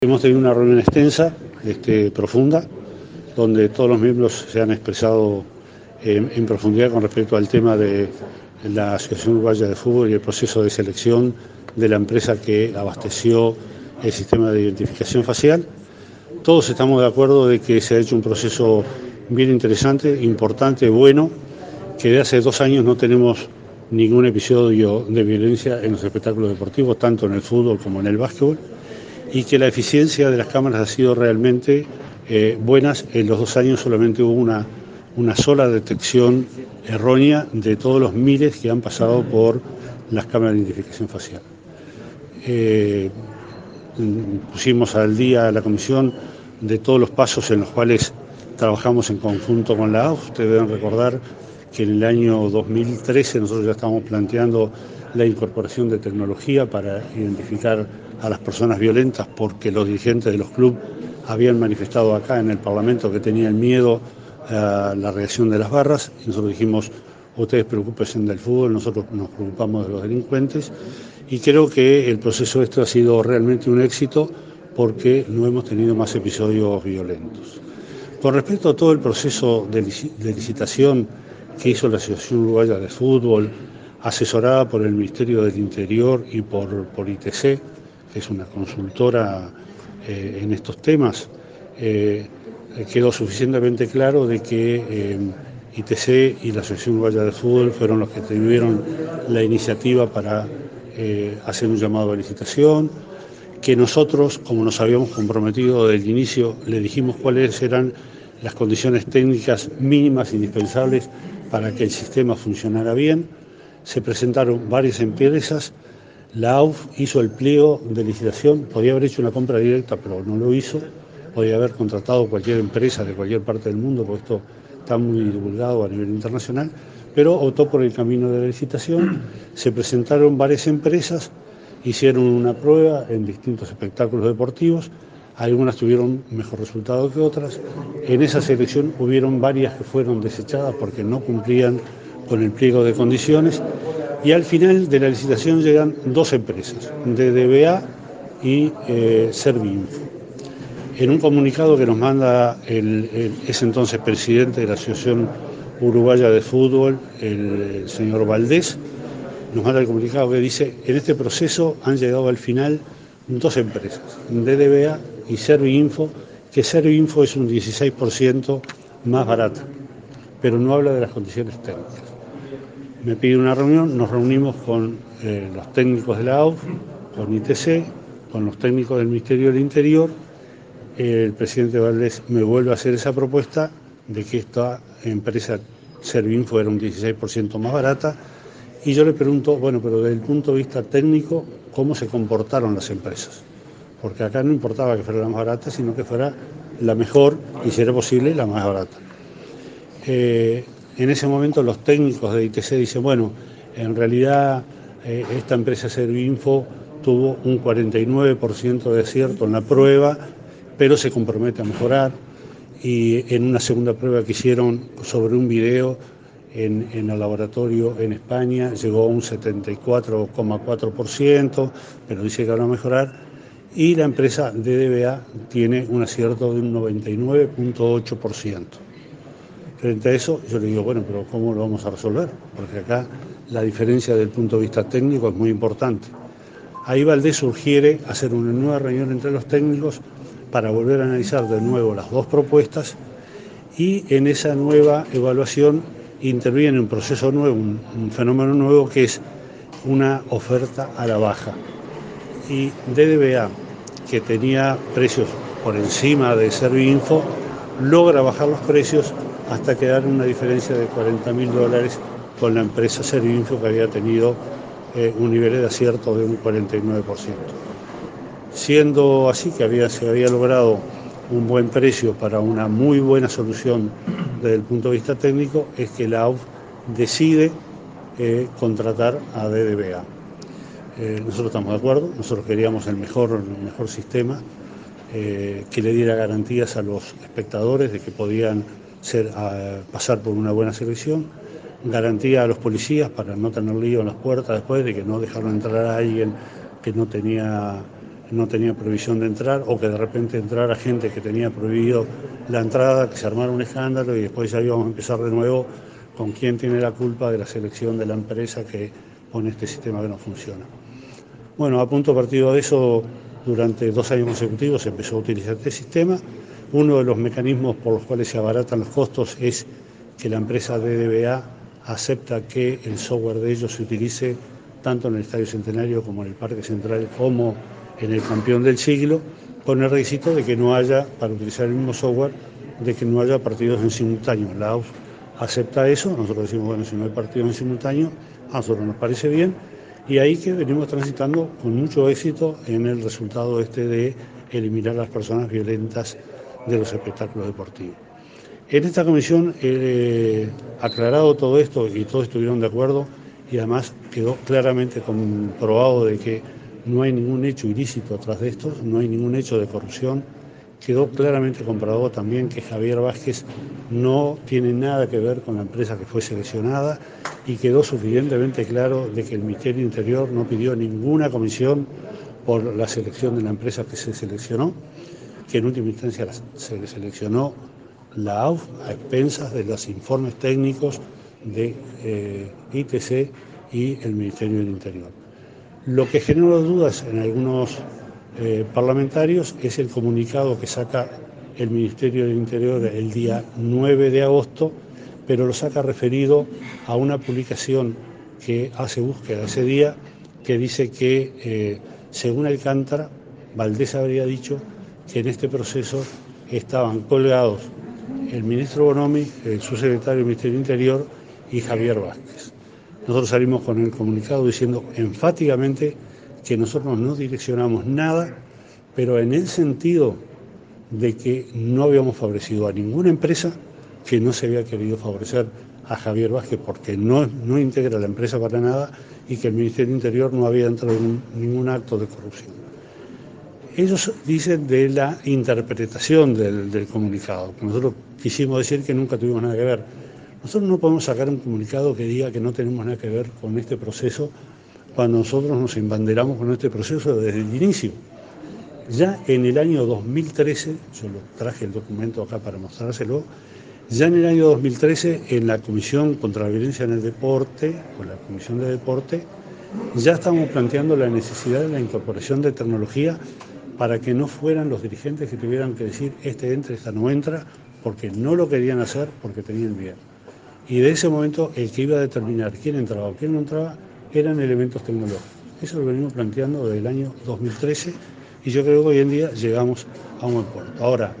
Hemos tenido una reunión extensa, profunda, donde todos los miembros se han expresado en profundidad con respecto al tema de la Asociación Uruguaya de Fútbol y el proceso de selección de la empresa que abasteció el sistema de identificación facial. Todos estamos de acuerdo de que se ha hecho un proceso bien interesante, importante, bueno, que de hace 2 años no tenemos ningún episodio de violencia en los espectáculos deportivos, tanto en el fútbol como en el básquetbol, y que la eficiencia de las cámaras ha sido realmente buenas. En los 2 años solamente hubo una sola detección errónea de todos los miles que han pasado por las cámaras de identificación facial. Pusimos al día a la comisión de todos los pasos en los cuales trabajamos en conjunto con la AUF. Ustedes deben recordar que en el año 2013 nosotros ya estábamos planteando la incorporación de tecnología para identificar a las personas violentas, porque los dirigentes de los clubes habían manifestado acá en el Parlamento que tenían miedo a la reacción de las barras, y nosotros dijimos: ustedes preocúpense del fútbol, nosotros nos preocupamos de los delincuentes. Y creo que el proceso ha sido realmente un éxito, porque no hemos tenido más episodios violentos. Con respecto a todo el proceso de licitación que hizo la Asociación Uruguaya de Fútbol, asesorada por el Ministerio del Interior y por ITC, que es una consultora en estos temas, quedó suficientemente claro de que ITC y la Asociación Uruguaya de Fútbol fueron los que tuvieron la iniciativa para hacer un llamado a licitación, que nosotros, como nos habíamos comprometido desde el inicio, le dijimos cuáles eran las condiciones técnicas mínimas indispensables para que el sistema funcionara bien. Se presentaron varias empresas, la AUF hizo el pliego de licitación, podía haber hecho una compra directa, pero no lo hizo, podía haber contratado cualquier empresa de cualquier parte del mundo, porque esto está muy divulgado a nivel internacional, pero optó por el camino de la licitación. Se presentaron varias empresas, hicieron una prueba en distintos espectáculos deportivos, algunas tuvieron mejor resultado que otras. En esa selección hubieron varias que fueron desechadas porque no cumplían con el pliego de condiciones, y al final de la licitación llegan 2 empresas, DDBA y Servinfo. En un comunicado que nos manda ese entonces presidente de la Asociación Uruguaya de Fútbol, el señor Valdés, nos manda el comunicado que dice: en este proceso han llegado al final 2 empresas, DDBA y Servinfo, que Servinfo es un 16% más barata, pero no habla de las condiciones técnicas. Me pide una reunión, nos reunimos con los técnicos de la AUF, con ITC, con los técnicos del Ministerio del Interior. El presidente Valdés me vuelve a hacer esa propuesta de que esta empresa Servinfo era un 16% más barata, y yo le pregunto: bueno, pero desde el punto de vista técnico, ¿cómo se comportaron las empresas? Porque acá no importaba que fuera la más barata, sino que fuera la mejor y, si era posible, la más barata. En ese momento los técnicos de ITC dicen: bueno, en realidad esta empresa Servinfo tuvo un 49% de acierto en la prueba, pero se compromete a mejorar, y en una segunda prueba que hicieron sobre un video en el laboratorio en España llegó a un 74,4%, pero dice que van a mejorar, y la empresa DDBA tiene un acierto de un 99,8%. Frente a eso, yo le digo: bueno, pero ¿cómo lo vamos a resolver? Porque acá la diferencia desde el punto de vista técnico es muy importante. Ahí Valdés sugiere hacer una nueva reunión entre los técnicos para volver a analizar de nuevo las 2 propuestas, y en esa nueva evaluación interviene un proceso nuevo, un fenómeno nuevo, que es una oferta a la baja. Y DDBA, que tenía precios por encima de Servinfo, logra bajar los precios hasta quedar una diferencia de $40.000 con la empresa Servinfo, que había tenido un nivel de acierto de un 49%. Siendo así que se había logrado un buen precio para una muy buena solución desde el punto de vista técnico, es que la AUF decide contratar a DDBA. Nosotros estamos de acuerdo, nosotros queríamos el mejor sistema, que le diera garantías a los espectadores de que podían pasar por una buena selección, garantía a los policías para no tener lío en las puertas después, de que no dejaron entrar a alguien que no tenía no tenía prohibición de entrar, o que de repente entrara gente que tenía prohibido la entrada, que se armara un escándalo y después ya íbamos a empezar de nuevo con quién tiene la culpa de la selección de la empresa que pone este sistema que no funciona. Bueno, a punto partido de eso, durante 2 años consecutivos se empezó a utilizar este sistema. Uno de los mecanismos por los cuales se abaratan los costos es que la empresa DDBA acepta que el software de ellos se utilice tanto en el Estadio Centenario como en el Parque Central como en el Campeón del Siglo, con el requisito de que no haya, para utilizar el mismo software, de que no haya partidos en simultáneo. La AUF acepta eso, nosotros decimos, bueno, si no hay partidos en simultáneo, a nosotros nos parece bien, y ahí que venimos transitando con mucho éxito en el resultado de eliminar las personas violentas de los espectáculos deportivos. En esta comisión he aclarado todo esto y todos estuvieron de acuerdo, y además quedó claramente comprobado de que no hay ningún hecho ilícito atrás de esto, no hay ningún hecho de corrupción. Quedó claramente comprobado también que Javier Vázquez no tiene nada que ver con la empresa que fue seleccionada, y quedó suficientemente claro de que el Ministerio del Interior no pidió ninguna comisión por la selección de la empresa que se seleccionó, que en última instancia se seleccionó la AUF a expensas de los informes técnicos de ITC y el Ministerio del Interior. Lo que generó dudas en algunos parlamentarios es el comunicado que saca el Ministerio del Interior el día 9 de agosto, pero lo saca referido a una publicación que hace búsqueda ese día, que dice que, según Alcántara, Valdés habría dicho que en este proceso estaban colgados el ministro Bonomi, el subsecretario del Ministerio del Interior y Javier Vázquez. Nosotros salimos con el comunicado diciendo enfáticamente que nosotros no direccionamos nada, pero en el sentido de que no habíamos favorecido a ninguna empresa, que no se había querido favorecer a Javier Vázquez porque no integra la empresa para nada, y que el Ministerio del Interior no había entrado en ningún acto de corrupción. Ellos dicen de la interpretación del comunicado. Nosotros quisimos decir que nunca tuvimos nada que ver. Nosotros no podemos sacar un comunicado que diga que no tenemos nada que ver con este proceso, cuando nosotros nos embanderamos con este proceso desde el inicio. Ya en el año 2013, yo lo traje el documento acá para mostrárselo, ya en el año 2013 en la Comisión contra la Violencia en el Deporte, o la Comisión de Deporte, ya estábamos planteando la necesidad de la incorporación de tecnología para que no fueran los dirigentes que tuvieran que decir este entra, esta no entra, porque no lo querían hacer, porque tenían miedo. Y de ese momento el que iba a determinar quién entraba o quién no entraba eran elementos tecnológicos. Eso lo venimos planteando desde el año 2013, y yo creo que hoy en día llegamos a un buen puerto. Ahora,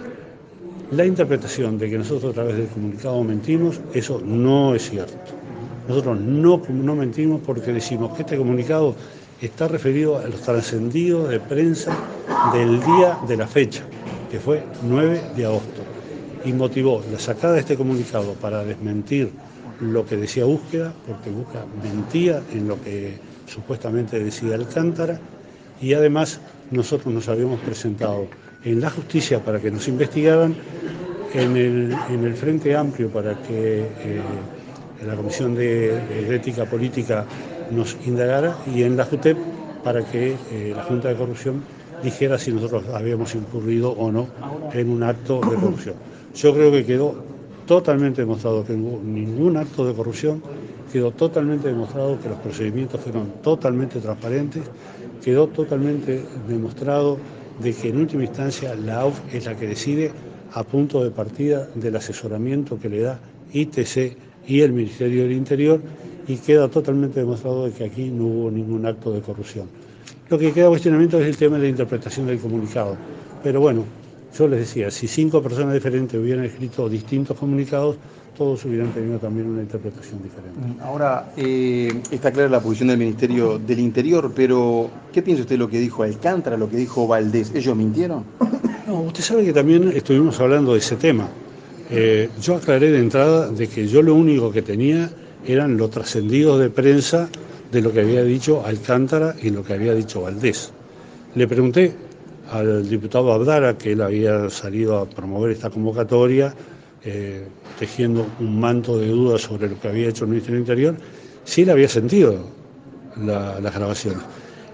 la interpretación de que nosotros a través del comunicado mentimos, eso no es cierto. Nosotros no mentimos, porque decimos que este comunicado está referido a los trascendidos de prensa del día de la fecha, que fue 9 de agosto, y motivó la sacada de este comunicado para desmentir lo que decía Búsqueda, porque Búsqueda mentía en lo que supuestamente decía Alcántara, y además nosotros nos habíamos presentado en la justicia para que nos investigaran, en el Frente Amplio para que la Comisión de Ética Política nos indagara, y en la JUTEP para que la Junta de Corrupción dijera si nosotros habíamos incurrido o no en un acto de corrupción. Yo creo que quedó totalmente demostrado que no hubo ningún acto de corrupción, quedó totalmente demostrado que los procedimientos fueron totalmente transparentes, quedó totalmente demostrado de que en última instancia la AUF es la que decide, a punto de partida del asesoramiento que le da ITC y el Ministerio del Interior, y queda totalmente demostrado de que aquí no hubo ningún acto de corrupción. Lo que queda cuestionamiento es el tema de la interpretación del comunicado, pero bueno, yo les decía, si 5 personas diferentes hubieran escrito distintos comunicados, todos hubieran tenido también una interpretación diferente. Ahora, está clara la posición del Ministerio del Interior, pero ¿qué piensa usted de lo que dijo Alcántara, lo que dijo Valdés? ¿Ellos mintieron? No, usted sabe que también estuvimos hablando de ese tema. Yo aclaré de entrada de que yo lo único que tenía eran los trascendidos de prensa de lo que había dicho Alcántara y lo que había dicho Valdés. Le pregunté al diputado Abdala, que él había salido a promover esta convocatoria, tejiendo un manto de dudas sobre lo que había hecho el Ministerio del Interior, si él había sentido las grabaciones.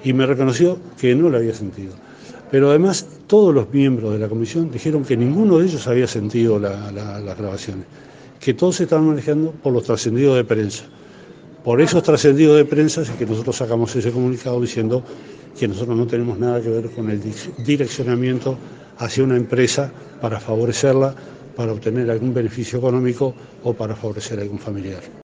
y me reconoció que no la había sentido. Pero además todos los miembros de la comisión dijeron que ninguno de ellos había sentido las grabaciones, que todos se estaban manejando por los trascendidos de prensa. Por esos trascendidos de prensa es que nosotros sacamos ese comunicado diciendo que nosotros no tenemos nada que ver con el direccionamiento hacia una empresa para favorecerla, para obtener algún beneficio económico o para favorecer a algún familiar.